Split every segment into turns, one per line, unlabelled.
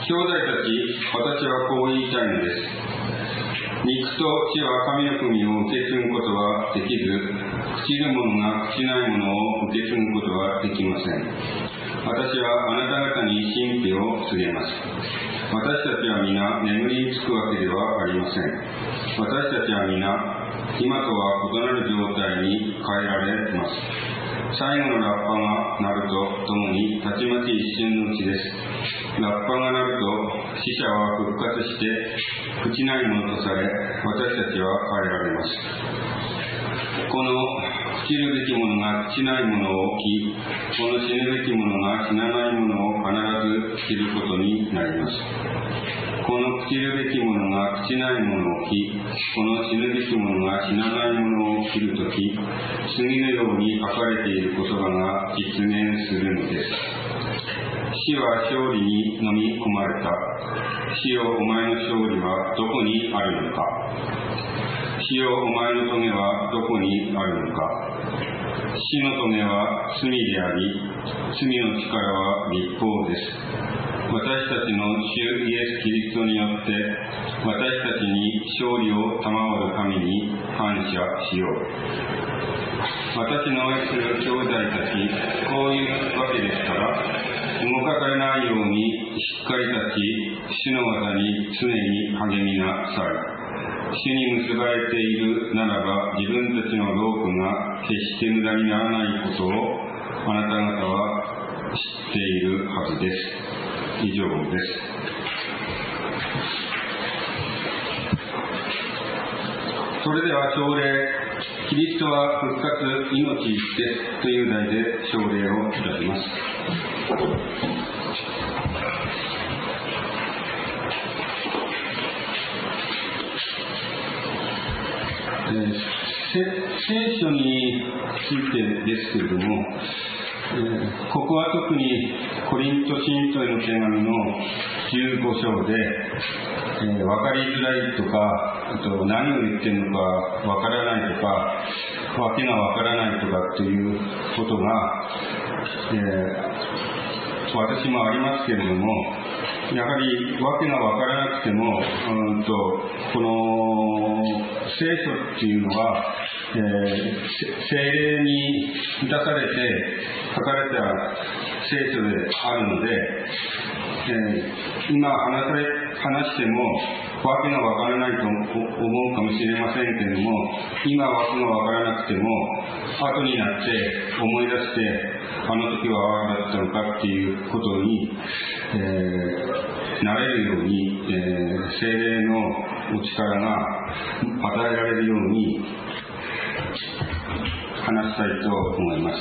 兄弟たち、私はこう言いたいのです。肉と血は神の国を受け継ぐことはできず、朽ちる者が朽ちないものを受け継ぐことはできません。私はあなた方に神秘を告げます。私たちは皆眠りにつくわけではありません。私たちは皆、今とは異なる状態に変えられます。最後のラッパが鳴るとともに、たちまち一瞬のうちです。ラッパが鳴ると、死者は復活して、朽ちないものとされ、私たちは変えられます。この朽ちるべきものが朽ちないものを着、この死ぬべきものが死なないものを必ず着ることになります。この朽ちるべきものが朽ちないものを着、この死ぬべきものが死なないものを着るとき、次のように書かれている言葉が実現するのです。死は勝利に飲み込まれた。死よ、お前の勝利はどこにあるのか。死よ、お前の棘はどこにあるのか。死の棘は罪であり、罪の力は律法です。私たちの主イエス・キリストによって、私たちに勝利を賜る神に感謝しよう。私の愛する兄弟たち、こういうわけですから、動かされないようにしっかり立ち、主の技に常に励みなさい。主に結ばれているならば、自分たちの労苦が決して無駄にならないことをあなた方は知っているはずです。以上です。それでは朝礼、キリストは復活、命ですという題で朝礼をいたします。聖書についてですけれども、ここは特にコリント信徒への手紙の15章で、分かりづらいとか、あと何を言ってるのか分からないとか、わけが分からないとかっていうことが、私もありますけれども、やはりわけが分からなくても、この聖書っていうのは、聖霊に満たされて書かれた聖書であるので、今話してもわけが分からないと思うかもしれませんけれども、今わけが分からなくても後になって思い出して、あの時はああだったのかっていうことに、なれるように、聖霊のお力が与えられるように話したいと思います。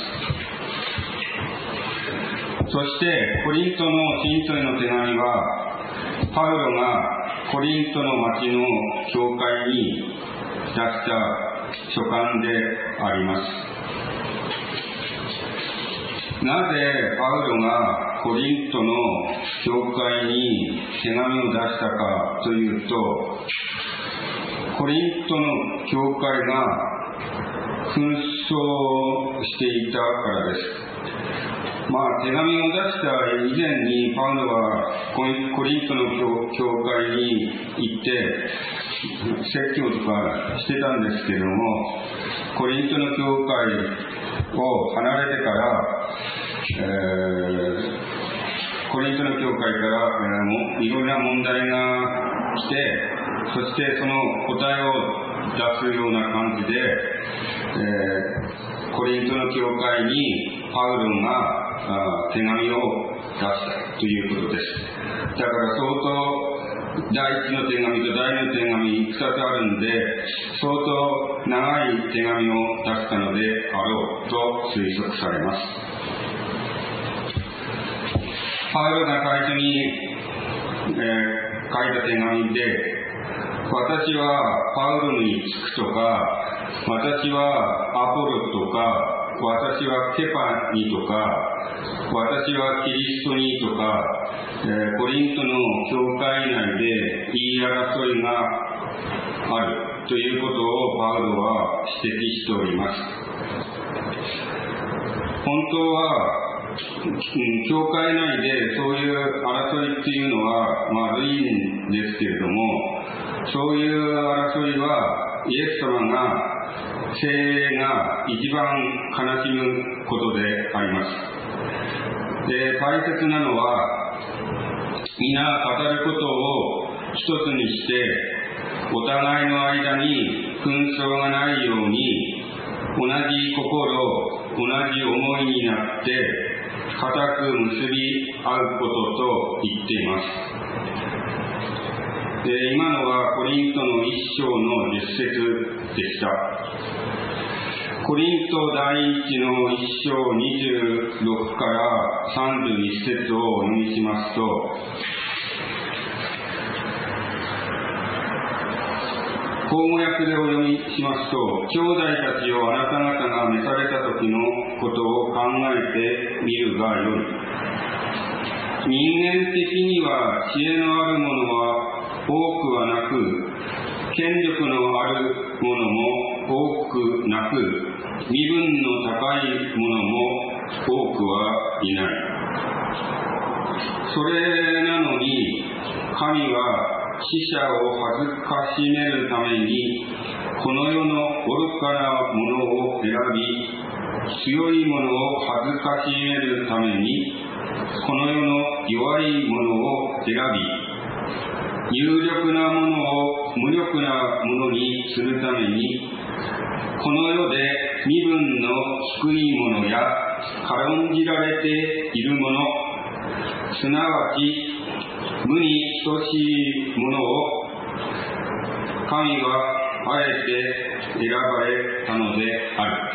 そしてコリントの信徒への手紙は、パウロがコリントの町の教会に出した書簡であります。なぜパウロがコリントの教会に手紙を出したかというと、コリントの教会が紛争していたからです。手紙を出した以前にパウロはコリントの教会に行って説教とかしてたんですけれども、コリントの教会を離れてから、コリントの教会からいろいろな問題が来て、そしてその答えを出すような感じで、コリントの教会にパウロが手紙を出したということです。だから相当第一の手紙と第二の手紙2つあるんで、相当長い手紙を出したのであろうと推測されます。パウロが最初に、書いた手紙で、私はパウロにつくとか、私はアポロとか、私はケパにとか、私はキリストにとか、コリントの教会内で言い争いがあるということをパウロは指摘しております。本当は教会内でそういう争いっていうのは悪いんですけれども、そういう争いはイエス様が精霊が一番悲しむことであります。で、大切なのは、皆語ることを一つにして、お互いの間に紛争がないように、同じ心、同じ思いになって、固く結び合うことと言っています。で、今のはコリントの一章の10節でした。コリント第一の一章26から31節をお読みしますと、口語訳でお読みしますと、兄弟たちをあなた方が召された時のことを考えてみるがよい。人間的には知恵のあるものは多くはなく、権力のあるものも多くなく、身分の高いものも多くはいない。それなのに、神は死者を恥ずかしめるために、この世の愚かなものを選び、強いものを恥ずかしめるために、この世の弱いものを選び、有力なものを無力なものにするために、この世で身分の低いものや軽んじられているもの、すなわち無に等しいものを神はあえて選ばれたのである。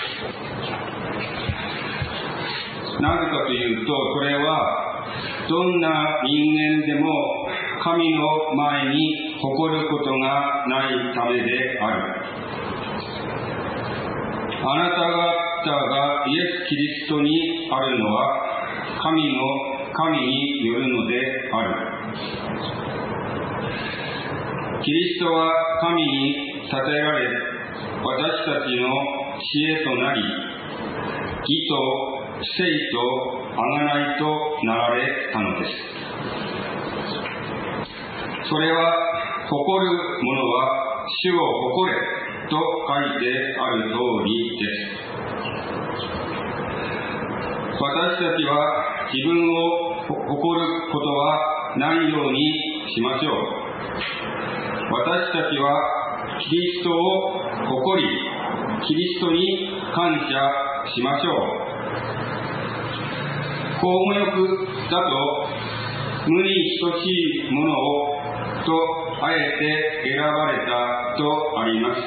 なぜかというと、それはどんな人間でも神の前に誇ることがないためである。あなた方がイエス・キリストにあるのは神によるのである。キリストは神に称えられ、私たちの知恵となり、義と聖と贖いとなられたのです。それは、誇る者は主を誇れと書いてある通りです。私たちは自分を誇ることはないようにしましょう。私たちはキリストを誇り、キリストに感謝しましょう。口語訳だと、無に等しいものをとあえて選ばれたとあります。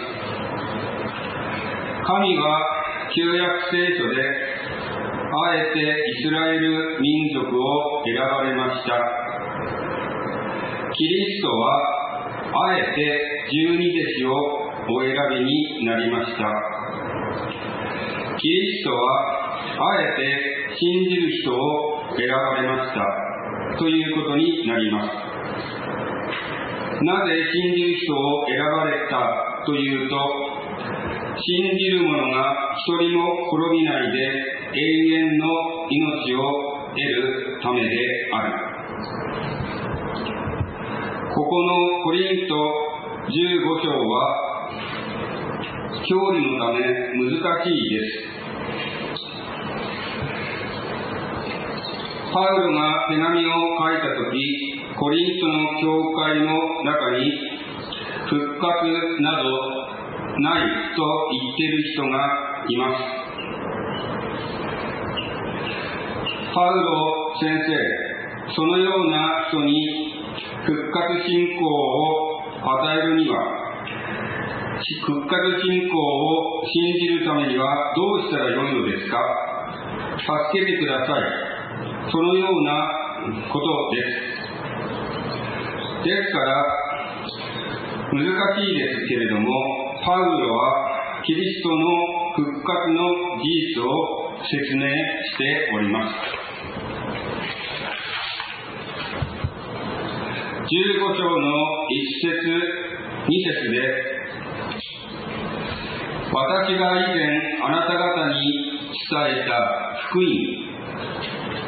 神は旧約聖書であえてイスラエル民族を選ばれました。キリストはあえて十二弟子をお選びになりました。キリストはあえて信じる人を選ばれましたということになります。なぜ信じる人を選ばれたというと、信じる者が一人も滅びないで永遠の命を得るためである。ここのコリント15章は教理のため難しいです。パウロが手紙を書いたとき、コリントの教会の中に復活などないと言っている人がいます。パウロ先生、そのような人に復活信仰を与えるには、復活信仰を信じるためにはどうしたらよいのですか？助けてください。そのようなことです。ですから、難しいですけれども、パウロはキリストの復活の事実を説明しております。15章の1節2節で、私が以前あなた方に伝えた福音、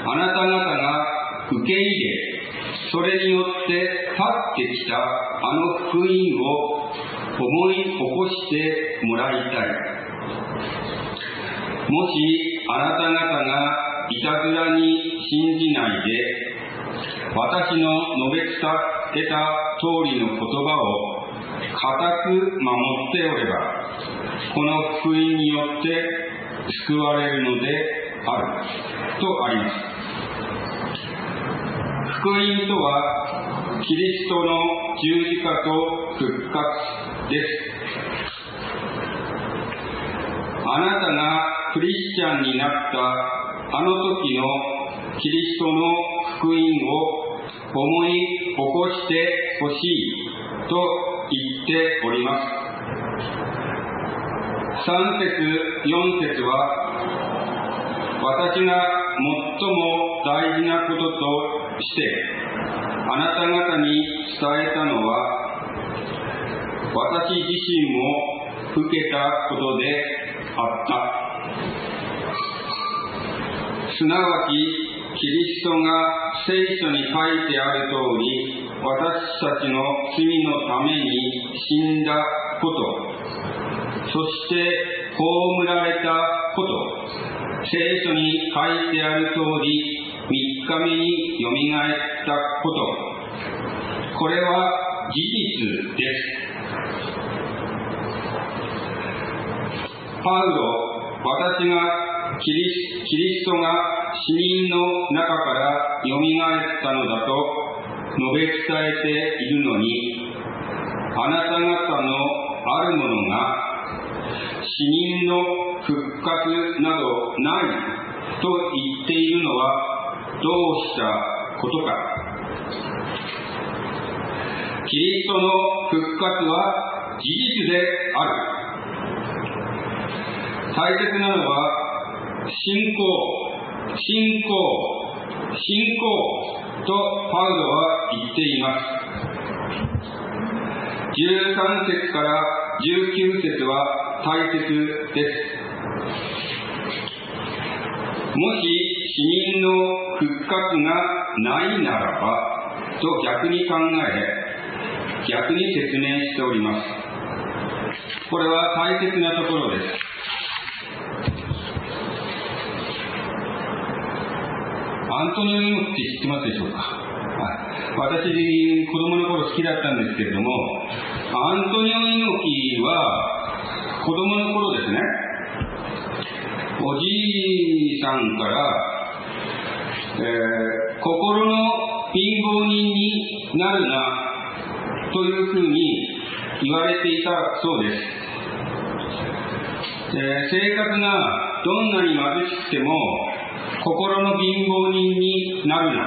あなた方が受け入れ、それによって立ってきたあの福音を思い起こしてもらいたい。もしあなた方がいたずらに信じないで、私の述べ伝えた通りの言葉を固く守っておれば、この福音によって救われるのであるとあります。福音とはキリストの十字架と復活です。あなたがクリスチャンになったあの時のキリストの福音を思い起こしてほしいと言っております。3節4節は、私が最も大事なこととしてあなた方に伝えたのは、私自身も受けたことであった。すなわちキリストが聖書に書いてある通り、私たちの罪のために死んだこと、そして葬られたこと、聖書に書いてある通り3日目によみがえったこと、これは事実です。パウロ、私がキリストが死人の中からよみがえったのだと述べ伝えているのに、あなた方のあるものが死人の復活などないと言っているのはどうしたことか。キリストの復活は事実である。大切なのは信仰とパウロは言っています。13節から19節は大切です。もし死人の復活がないならばと逆に考え、逆に説明しております。これは大切なところです。アントニオ猪木って知ってますでしょうか。私、子供の頃好きだったんですけれども、アントニオ猪木は子供の頃ですね、おじいさんから、心の貧乏人になるなというふうに言われていたそうです。生活がどんなに貧しくても心の貧乏人になるな。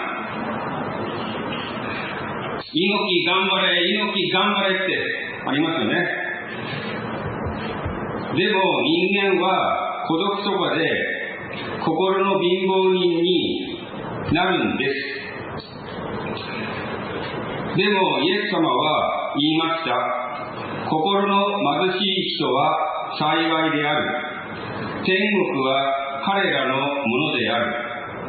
猪木頑張れ、猪木頑張れってありますよね。でも人間は孤独そばで心の貧乏人になるんです。でもイエス様は言いました。心の貧しい人は幸いである。天国は彼らのものである。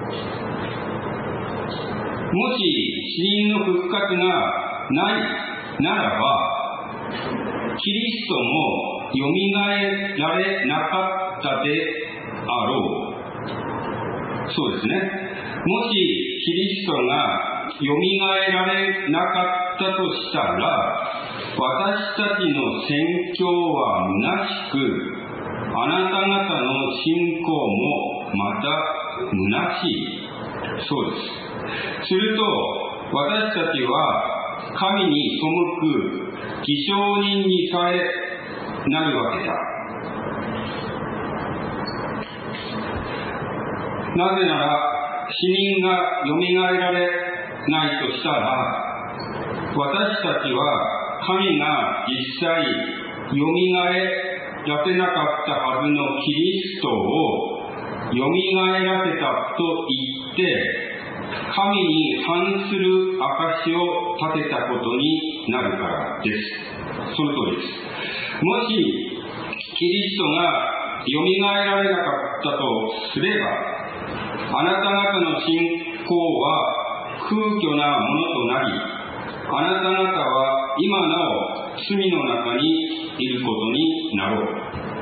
もし死人の復活がないならば、キリストもよみがえられなかったであろう。そうですね。もしキリストがよみがえられなかったとしたら、私たちの宣教は虚しく、あなた方の信仰もまた虚しい。そうです。すると私たちは神に背く偽証人にさえなるわけだ。なぜなら死人がよみがえられないとしたら、私たちは神が実際よみがえらせなかったはずのキリストをよみがえらせたと言って神に反する証を立てたことになるからです。その通りです。もしキリストがよみがえられなかったとすれば、 あなた方の信仰は空虚なものとなり、あなた方は今なお罪の中にいることになろう。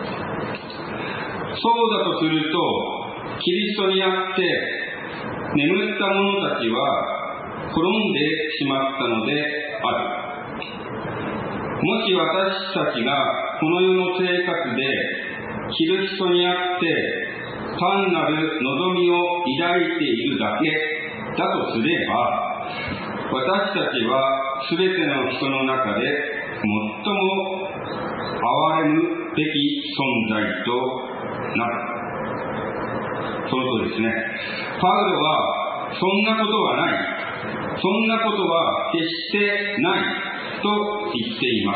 そうだとすると、キリストにあって眠った者たちは滅んでしまったのである。もし私たちがこの世の生活でキリストにあって単なる望みを抱いているだけだとすれば、私たちはすべての人の中で最も憐れむべき存在となる。その通りですね。パウロはそんなことはない、そんなことは決してないと言っています。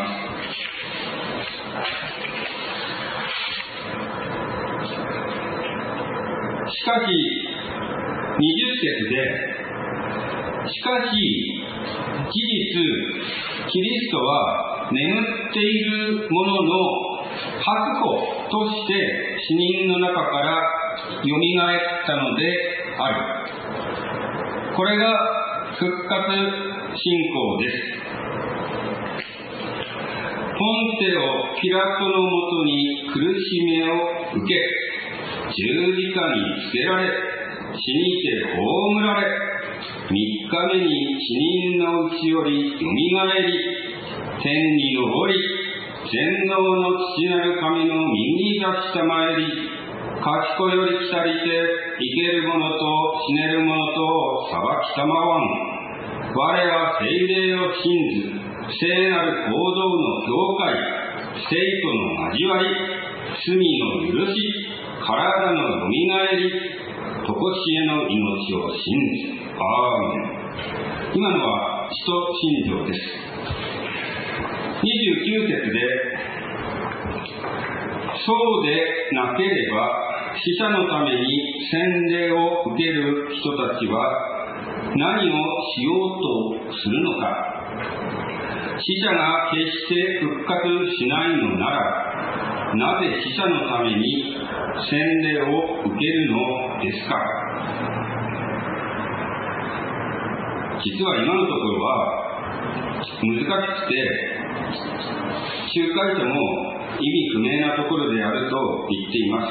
しかし、20節で、しかし、事実、キリストは眠っている者の白虎として死人の中からよみがえったのである。これが復活信仰です。ポンテオ・ピラトのもとに苦しみを受け、十字架につけられ、死にて葬られ、3日目に死人のうちよりよみがえり、天に昇り、全能の父なる神の右に座したまえり、賢より来たりて、生ける者と死ねる者とを裁きたまわん。我は聖霊を信ず、聖なる行動の境界、生との交わり、罪の許し、体のよみがえり、とこしえの命を信ず。アーメン。今のは使徒信条です。29節で、そうでなければ死者のために洗礼を受ける人たちは何をしようとするのか。死者が決して復活しないのなら、なぜ死者のために洗礼を受けるのですか。実は今のところは難しくて、仲介者も意味不明なところであると言っています。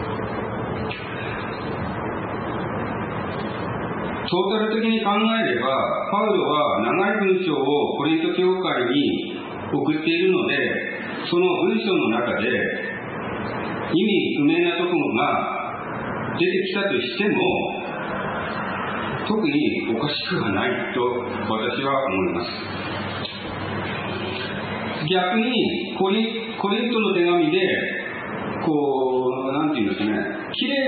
トータル的に考えれば、パウロは長い文章をコリント教会に送っているので、その文章の中で意味不明なところが出てきたとしても、特におかしくはないと私は思います。逆にコリントの手紙でなんていうんですかね、綺麗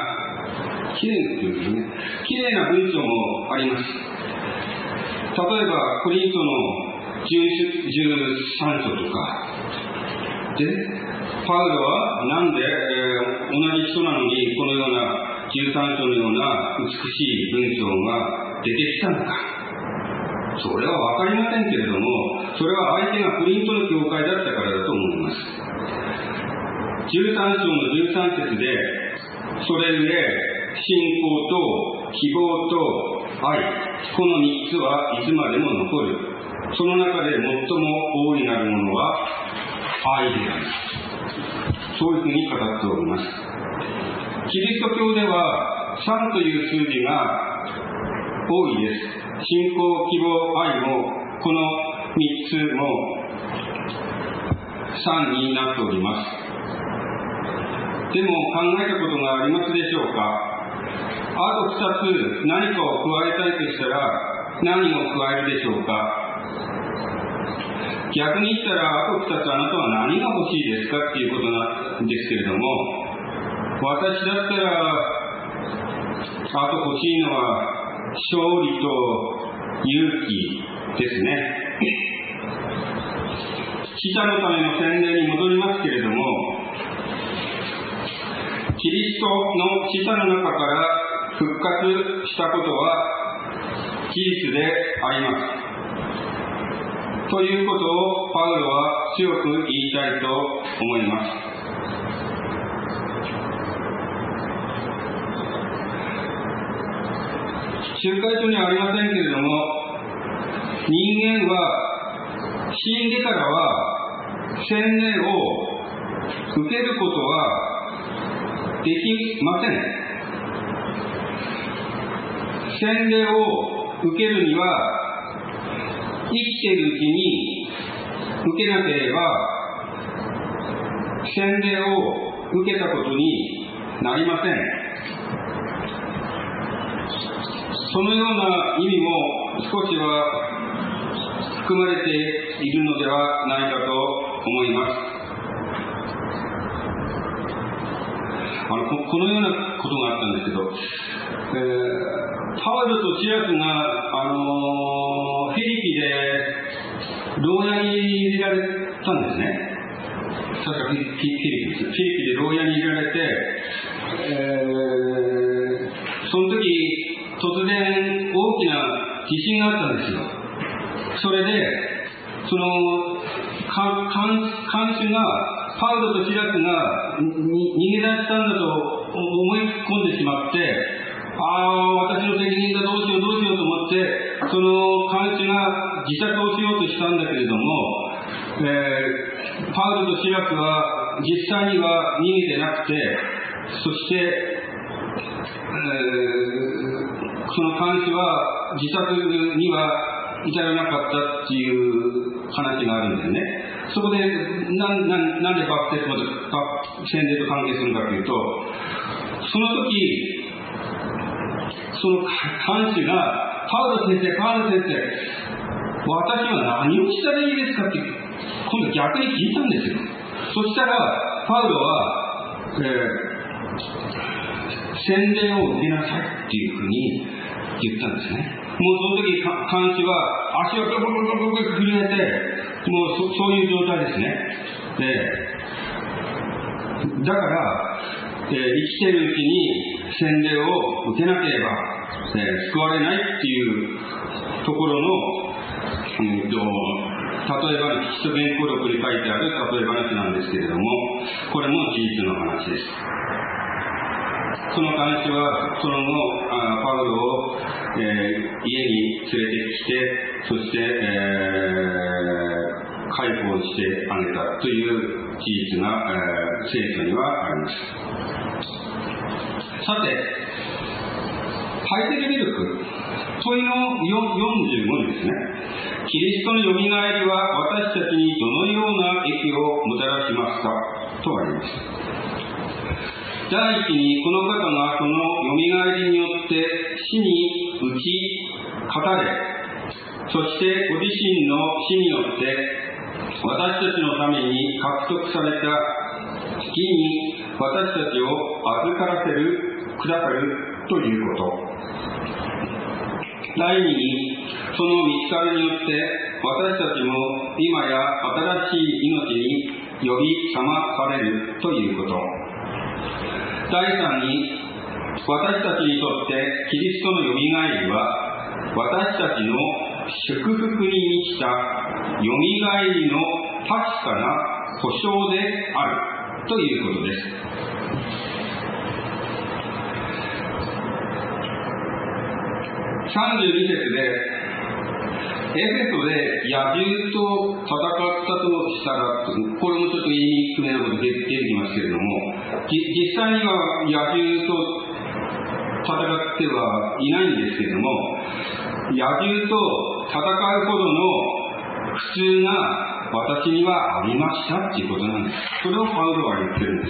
な文章もあります。例えばコリントの13章とかで、パウロはなんで、同じ人なのにこのような13章のような美しい文章が出てきたのか。それはわかりませんけれども、それは相手がコリントの教会だったからだと思います。13章の13節で、それゆえ信仰と希望と愛、この3つはいつまでも残る。その中で最も大いなるものは愛である。そういうふうに語っております。キリスト教では3という数字が多いです。信仰、希望、愛もこの3つも3になっております。でも考えたことがありますでしょうか。あと2つ何かを加えたいとしたら何を加えるでしょうか。逆に言ったら、あと2つあなたは何が欲しいですかっていうことなんですけれども、私だったらあと欲しいのは勝利と勇気ですね。死者のための洗礼に戻りますけれども、キリストの死者の中から復活したことは事実であります。ということをパウロは強く言いたいと思います。 集会所にはありませんけれども、人間は死んでからは洗礼を受けることはできません。洗礼を受けるには生きているうちに受けなければ洗礼を受けたことになりません。そのような意味も少しは含まれているのではないかと思います。このようなことがあったんですけど、パウロとシラスがフィリピで牢屋に入れられたんですね。確かフィリピで牢屋に入れられて、その時突然大きな地震があったんですよ。それでその看守がパウロとシラスが逃げ出したんだと思い込んでしまって、私の責任だ、どうしようと思って、その看守が自殺をしようとしたんだけれども、パウロとシラスは実際には逃げてなくて、そしてその看守は自殺には至らなかったっていう話があるんですね。そこでなんでバプテスマと洗礼と関係するかというと、その時その看守がパウロ先生、私は何をしたらいいですかって今度逆に聞いたんですよ。そしたらパウロは、洗礼を受けなさいっていうふうに言ったんですね。もうその時看守は足をブルブルブルブル震えて、もうそういう状態ですね。だから、生きているうちに洗礼を受けなければ、救われないっていうところの、例えば基礎原稿録に書いてある例え話なんですけれども、これも事実の話です。その看守はその後パウロを、家に連れてきて、そして、解放してあげたという事実が、聖書にはあります。さて、ハイデルベルク問いの45ですね。キリストのよみがえりは私たちにどのような益をもたらしますかとあります。第一に、この方がそのよみがえりによって死に打ち勝たれ、そしてご自身の死によって私たちのために獲得された義に私たちを預からせるくださるということ。第二に、その見つかりによって私たちも今や新しい命に呼び覚まされるということ。第三に、私たちにとってキリストのよみがえりは私たちの祝福に満ちたよみがえりの確かな保証であるということです。32節で、エフェソで野獣と戦ったとしたら、これもちょっと言いにくめなこと出てきますけれども、実際には野獣と戦ってはいないんですけれども、野獣と戦うほどの苦痛が私にはありましたっていうことなんです。それをパウロは言ってるんです。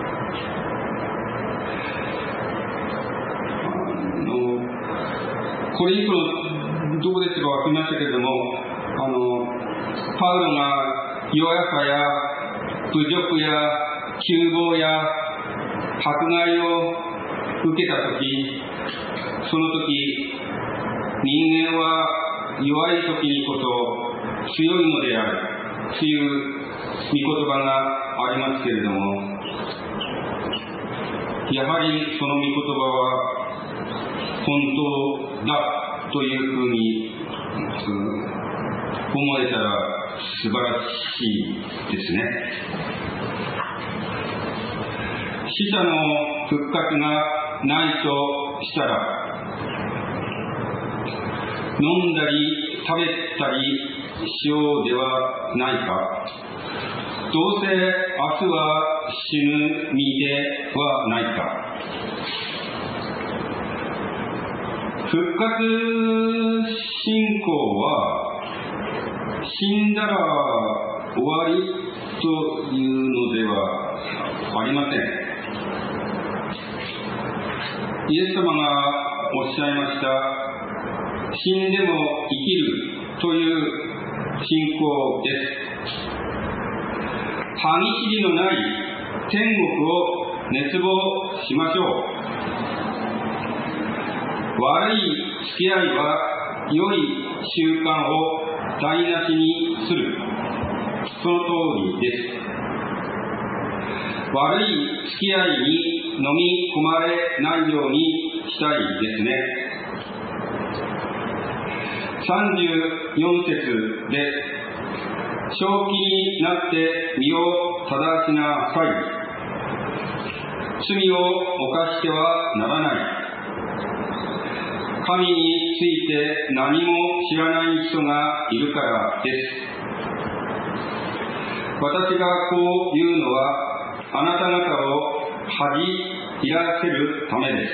コリントのどこですか分かりましたけれども、パウロが弱さや侮辱や窮乏や迫害を受けたとき、そのとき人間は弱いときにこそ強いのであるという御言葉がありますけれども、やはりその御言葉は本当だというふうに思えたら素晴らしいですね。死者の復活がないとしたら、 飲んだり食べたりしようではないか。どうせ明日は死ぬ身ではないか。復活信仰は死んだら終わりというのではありません。イエス様がおっしゃいました、死んでも生きるという信仰です。歯ぎしりのない天国を熱望しましょう。悪い付き合いは良い習慣を台無しにする。その通りです。悪い付き合いに飲み込まれないようにしたいですね。34節で、正気になって身を正しなさい。罪を犯してはならない。神について何も知らない人がいるからです。私がこう言うのは、あなた方を恥じらせるためです。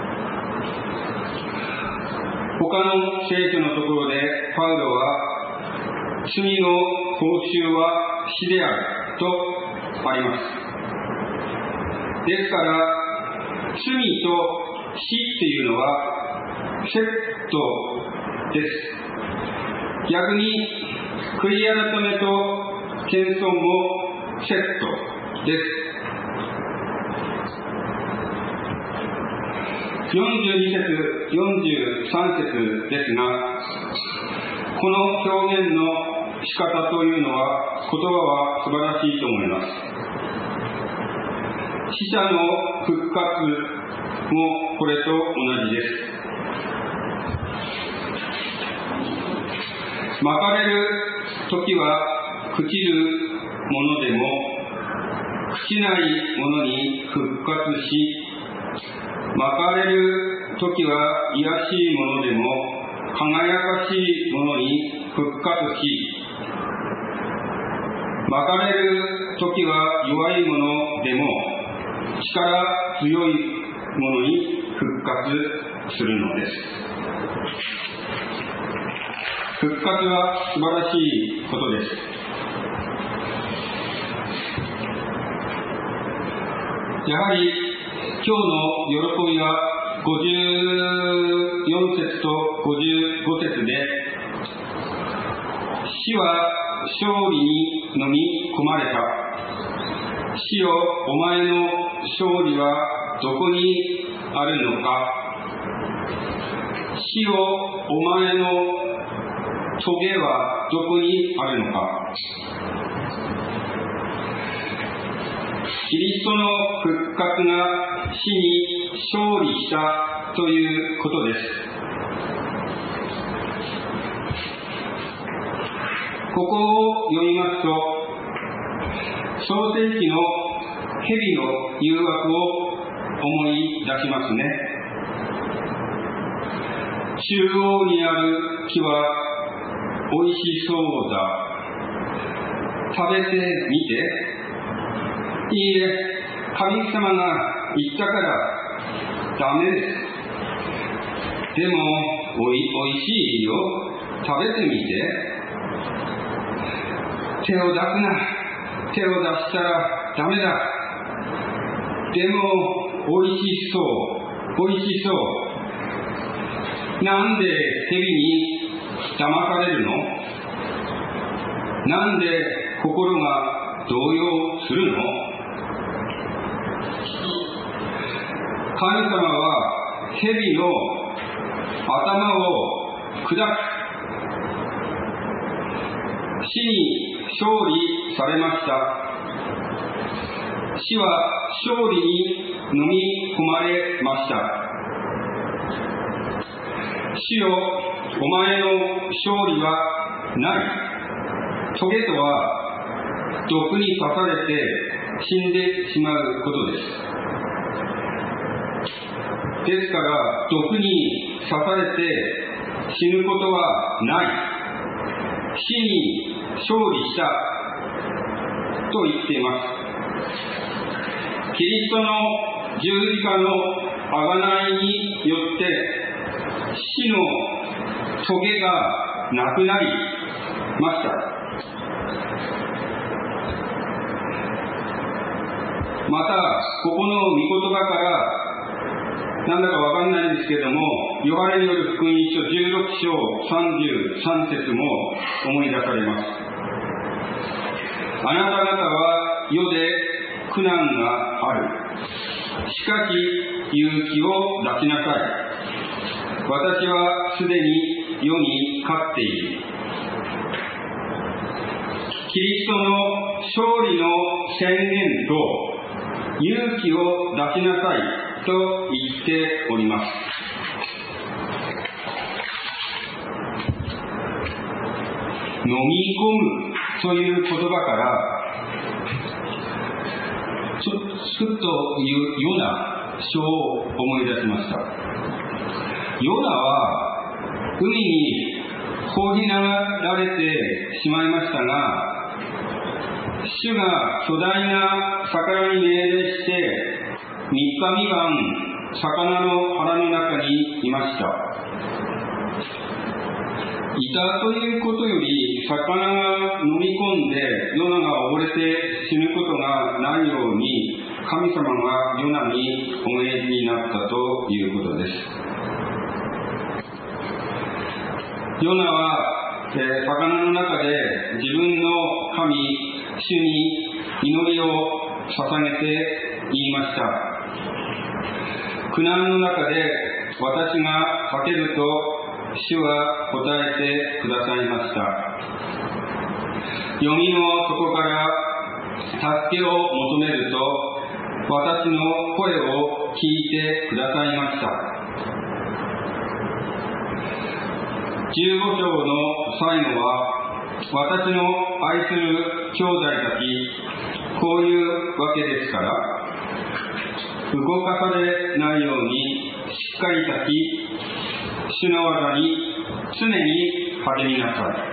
他の聖書のところでパウロは、罪の報酬は死であるとあります。ですから、罪と死っていうのはセットです。逆に悔い改めと謙遜もセットです。42節、43節ですが、この表現の仕方というのは、言葉は素晴らしいと思います。死者の復活もこれと同じです。まかれる時は朽ちるものでも、朽ちないものに復活し、まかれる時は卑しいものでも、輝かしいものに復活し、まかれる時は弱いものでも、力強いものに復活するのです。復活は素晴らしいことです。やはり今日の喜びは54節と55節で、死は勝利に飲み込まれた。死よ、お前の勝利はどこにあるのか。死よ、お前の棘はどこにあるのか。キリストの復活が死に勝利したということです。ここを読みますと、創世記の蛇の誘惑を思い出しますね。中央にある木はおいしそうだ。食べてみて。いいえ、神様が言ったからダメです。でもおいしいよ。食べてみて。手を出すな。手を出したらダメだ。でもおいしそう。おいしそう。なんで蛇に騙されるの？なんで心が動揺するの？神様は蛇の頭を砕く。死に勝利されました。死は勝利に飲み込まれました。死よ、お前の勝利はない。棘とは毒に刺されて死んでしまうことです。ですから、毒に刺されて死ぬことはない、死に勝利したと言っています。キリストの十字架の贖いによって死の棘がなくなりました。また、ここの御言葉からなんだかわかんないんですけれども、ヨハネによる福音書16章33節も思い出されます。あなた方は世で苦難がある。しかし勇気を出しなさい。私はすでに世に勝っている。キリストの勝利の宣言と勇気を出しなさいと言っております。飲み込むという言葉からちょっとヨナ書を思い出しました。ヨナは海に放り投げられてしまいましたが、主が巨大な魚に命令して3日3晩魚の腹の中にいました。いたということより、魚が飲み込んでヨナが溺れて死ぬことがないように、神様がヨナにお命じになったということです。ヨナは、魚の中で自分の神、主に祈りを捧げて言いました。苦難の中で私が叫ぶと主は答えてくださいました。読みの底から助けを求めると私の声を聞いてくださいました。15章の最後は、私の愛する兄弟たち、こういうわけですから、動かされないようにしっかり立ち、主の技に常に励みなさい。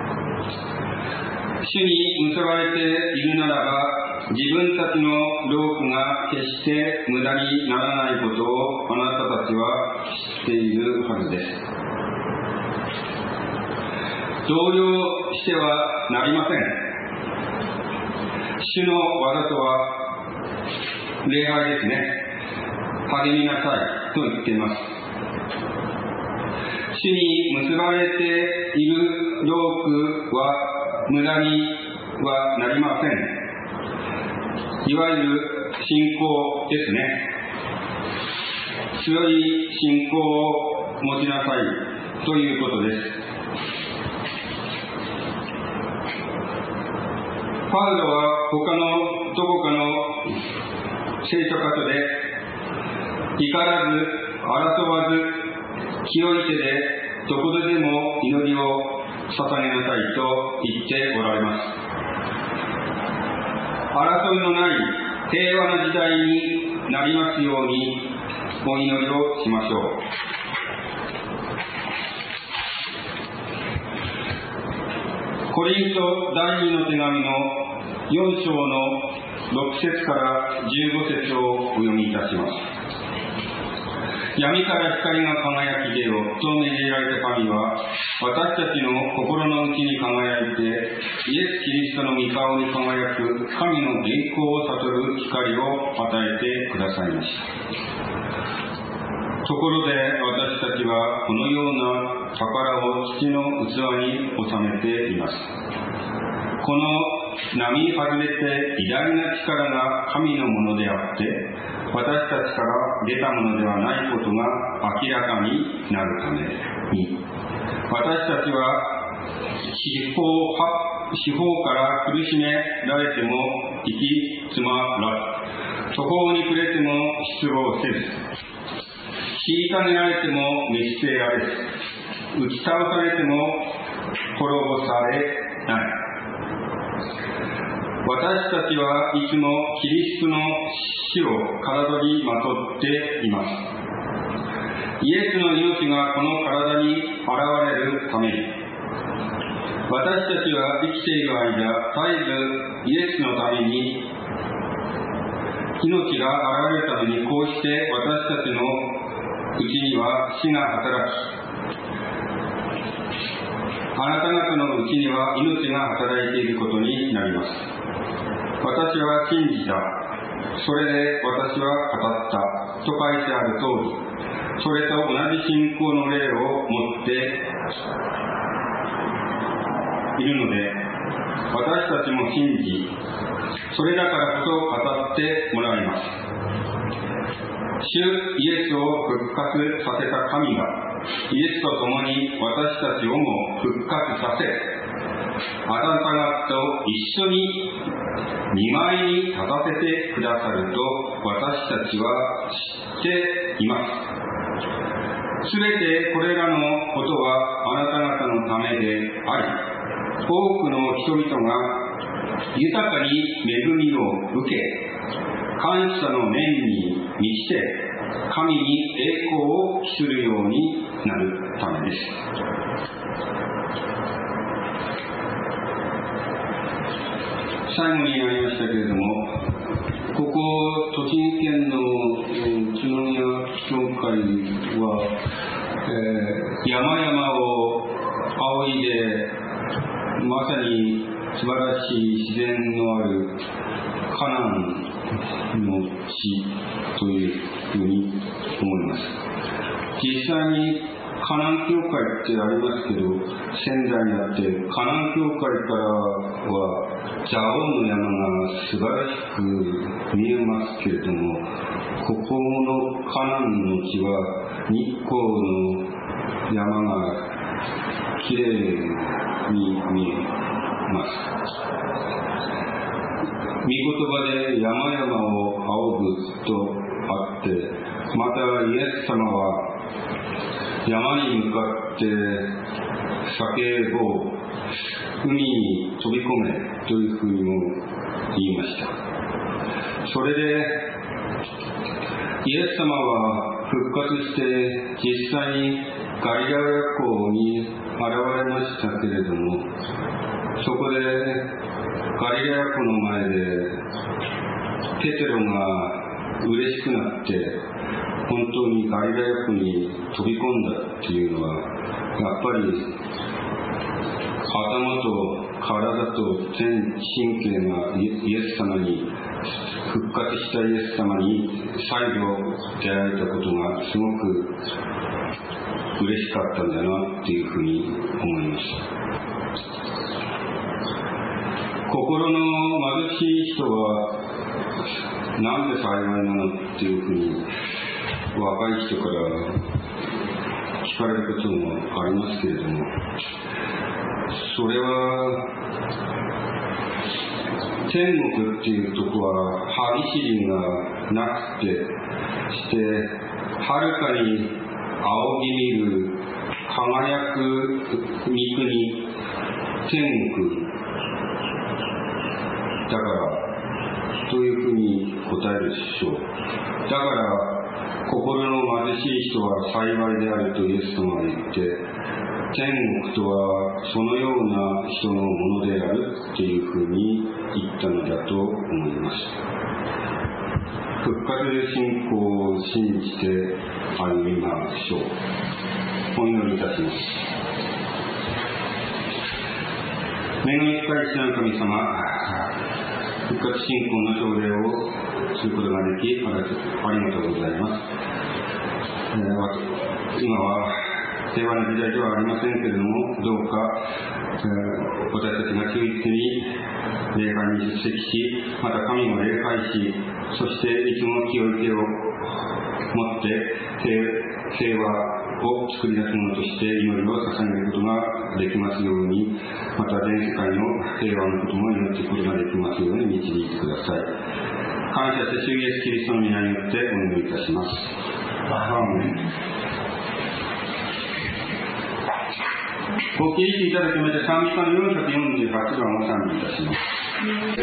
主に結ばれているならば、自分たちの労苦が決して無駄にならないことをあなたたちは知っているはずです。動揺してはなりません。主の技とは礼拝ですね。励みなさいと言っています。主に結ばれている労苦は無駄にはなりません。いわゆる信仰ですね。強い信仰を持ちなさいということです。パウロは他のどこかの聖書箇所で、怒らず、争わず、清い手でどこでも祈りを捧げなさいと言っておられます。争いのない平和な時代になりますようにお祈りをしましょう。コリント第2の手紙の4章の6節から15節をお読みいたします。闇から光が輝き出よと命じられた神は、私たちの心の内に輝いて、イエス・キリストの御顔に輝く神の栄光を悟る光を与えてくださいました。ところで私たちはこのような宝を土の器に収めています。この波に外れて偉大な力が神のものであって、私たちから出たものではないことが明らかになるために、私たちは四方から苦しめられても行き詰まらず、途方に暮れても失望せず、虐げられても見捨てられず、打ち倒されても滅ぼされない。私たちはいつもキリストの死を体にまとっています。 イエスの命がこの体に現れるために、私たちは生きている間、絶えずイエスのために、命が現れるために、こうして私たちのうちには死が働き、あなた方のうちには命が働いていることになります。私は信じた。それで私は語った。と書いてある通り、それと同じ信仰の霊を持っているので、私たちも信じ、それだからこそ語ってもらいます。主イエスを復活させた神が、イエスと共に私たちをも復活させ、あなた方と一緒に見舞いに立たせてくださると私たちは知っています。すべてこれらのことはあなた方のためであり、多くの人々が豊かに恵みを受け、感謝の念に満ちて神に栄光を期するようになるためです。最後にありましたけれども、ここ栃木県の宇都宮教会は、山々を仰いで、まさに素晴らしい自然のあるカナンの地というふうに思います。実際にカナン教会ってありますけど、仙台にあって、カナン教会からは蔵王の山が素晴らしく見えますけれども、ここのカナンの地は日光の山がきれいに見えます。御言葉で山々を仰ぐとあって、またイエス様は山に向かって叫ぼう、海に飛び込めというふうにも言いました。それでイエス様は復活して実際にガリラヤ湖に現れましたけれども、そこでガリラヤ湖の前でペテロが嬉しくなって本当にガリラヤ湖に飛び込んだっていうのは、やっぱり頭と体と全神経がイエス様に、復活したイエス様に再度出会えたことがすごく嬉しかったんだなっていうふうに思います。心の貧しい人はなんで幸いなのっていうふうに若い人から聞かれることもありますけれども、それは天国っていうとこは歯ぎしりがなくて、してはるかに仰ぎ見る輝く御国、天国だからというふうに答えるでしょう。だから心の貧しい人は幸いであるとイエス様が言って、天国とはそのような人のものであるっていうふうに言ったのだと思います。復活信仰を信じて歩みましょう。お祈りいたします。恵み深い父なる神様、復活信仰の奨励をすることができありがとうございます。今は平和な時代ではありませんけれども、どうか、私たちが忠実に礼拝に出席し、また神を礼拝し、そしていつも清い手を持って平和を作り出すものとして祈りを捧げることができますように、また全世界の平和のことも祈っていくことができますように導いてください。感謝して主イエスキリストの皆によってお祈りいたします。アーメン。ご起立いただきまして、賛美歌の448番を賛美いたします。